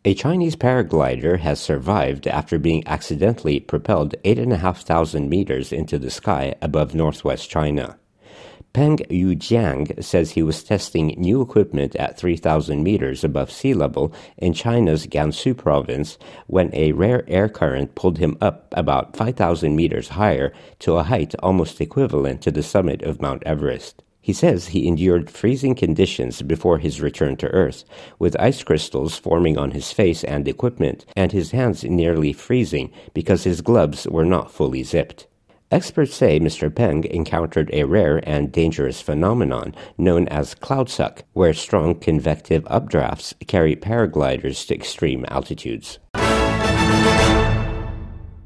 A Chinese paraglider has survived after being accidentally propelled 8,500 meters into the sky above northwest China. Peng Yujiang says he was testing new equipment at 3,000 meters above sea level in China's Gansu province when a rare air current pulled him up about 5,000 meters higher to a height almost equivalent to the summit of Mount Everest. He says he endured freezing conditions before his return to Earth, with ice crystals forming on his face and equipment, and his hands nearly freezing because his gloves were not fully zipped. Experts say Mr. Peng encountered a rare and dangerous phenomenon known as cloud suck, where strong convective updrafts carry paragliders to extreme altitudes.